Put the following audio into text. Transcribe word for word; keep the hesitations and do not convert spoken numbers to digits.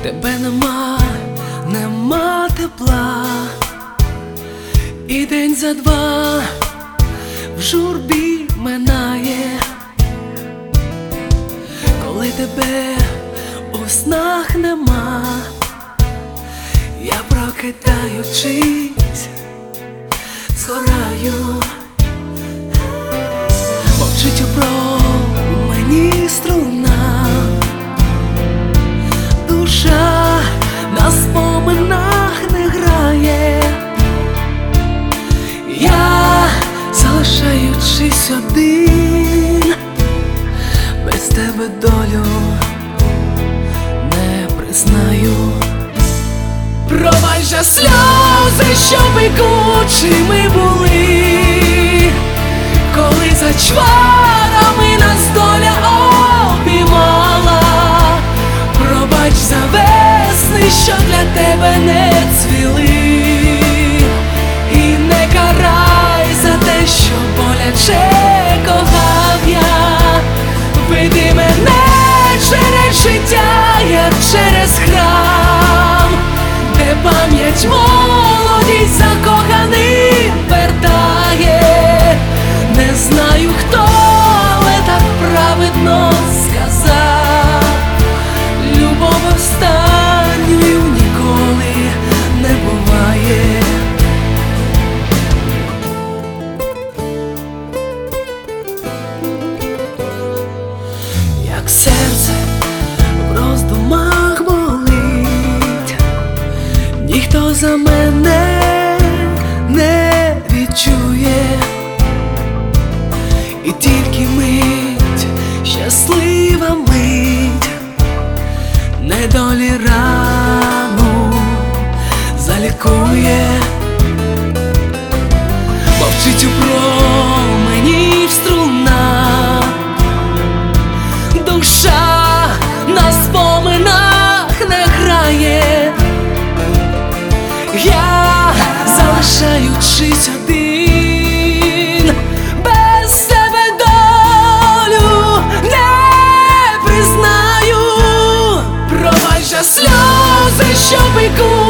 Тебе нема, нема тепла, і день за два в журбі минає, коли тебе у снах нема, я прокидаючись згораю. Мовчить у промені струна, душа на споминах не грає, я, залишаючись один, без тебе долю не признаю. Пробач за сльози, що пекучими були, коли за чварами нас доля обіймала. Пробач за весни, що для тебе не цвіли, і не карай за те, що боляче кохав я. Веди мене через життя, як через храм, де пам'ять молодість закоханий вертає. Не знаю хто, але так праведно сказав: любов останньою ніколи не буває. Як серце в роздумах болить, ніхто за мене не відчує, і тільки мить, щаслива мить, недолі рану залікує. Мовчить у промені струна, душа на споминах не грає, я, залишаючись один, без тебе долю не признаю. Пробач за сльози, що пекуть